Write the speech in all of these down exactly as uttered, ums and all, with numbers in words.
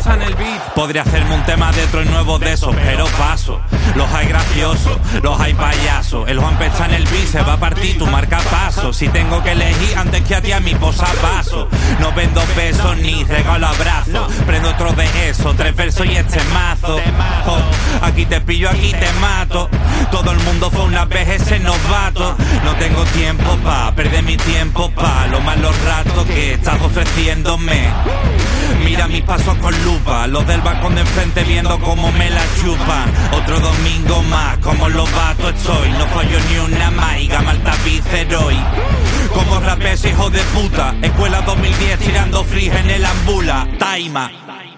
pesan el beat. Podría hacerme un tema de otro y nuevo de esos, pero paso. Los hay graciosos, los hay payasos. El Juan está en el beat, se va a partir tu marca paso. Si tengo que elegir antes que a ti a mi posavasos. No vendo besos ni regalo abrazos. Prendo otro de eso, tres versos y este mazo. Oh, aquí te pillo, aquí te mato. Todo el mundo fue una vez ese novato. No tengo tiempo pa' perder mi tiempo pa' los malos ratos que estás ofreciéndome. Mira mis pasos con lupa, los del balcón de enfrente viendo cómo me la chupan. Otro domingo más, como los vatos estoy. No fallo ni una más y gama el tapiz hoy. Como rapes hijo de puta, escuela dos mil diez tirando frizz en el ambula. Taima.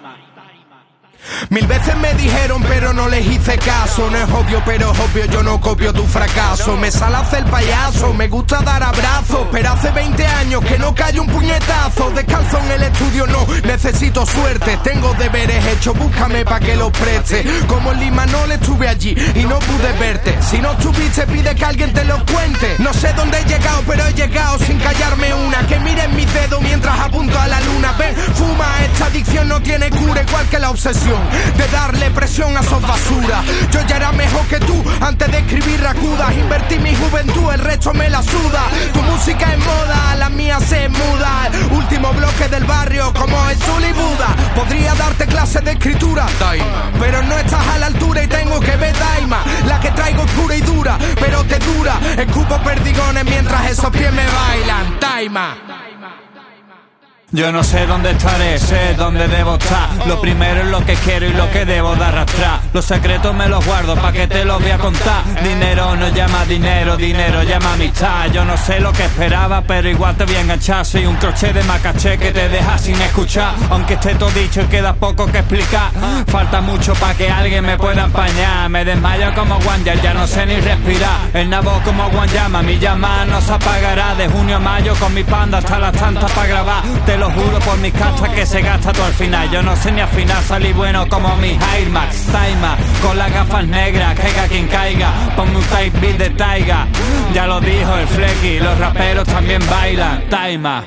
Mil veces me dijeron pero no les hice caso. No es obvio pero es obvio, yo no copio tu fracaso. Me sale a hacer payaso, me gusta dar abrazos, pero hace veinte años que no cae un puñetazo. Descalzo en el estudio, no necesito suerte. Tengo deberes hechos, búscame pa' que los preste. Como en Lima no le estuve allí y no pude verte. Si no estuviste pide que alguien te lo cuente. No sé dónde he llegado pero he llegado sin callarme una. Que miren mis dedos mientras apunto a la luna. Ven, fuma, esta adicción no tiene cura, igual que la obsesión de darle presión a sos basura. Yo ya era mejor que tú antes de escribir racudas. Invertí mi juventud, el resto me la suda. Tu música es moda, la mía se muda. El último bloque del barrio como es Zuli Buda. Podría darte clases de escritura, Daima, pero no estás a la altura y tengo que ver Daima. La que traigo es pura y dura, pero te dura. Escupo perdigones mientras esos pies me bailan, Daima. Yo no sé dónde estaré, sé dónde debo estar. Lo primero es lo que quiero y lo que debo de arrastrar. Los secretos me los guardo pa' que te los voy a contar. Dinero no llama dinero, dinero llama amistad. Yo no sé lo que esperaba, pero igual te voy a enganchar. Soy un crochet de macaché que te deja sin escuchar. Aunque esté todo dicho y queda poco que explicar. Falta mucho pa' que alguien me pueda empañar. Me desmayo como Wanda, ya no sé ni respirar. El nabo como Guanyama, mi llama no se apagará. De junio a mayo con mi panda hasta las tantas pa' grabar. Te lo juro por mis castas que se gasta todo al final. Yo no sé ni al final salir bueno como mis Air Max. Taima, con las gafas negras, caiga quien caiga. Ponme un type beat de Taiga. Ya lo dijo el Flecky, los raperos también bailan. Taima.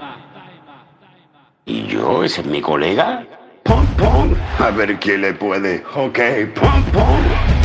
¿Y yo? ¿Ese es mi colega? Pom, pom. A ver quién le puede. Ok, pom, pom.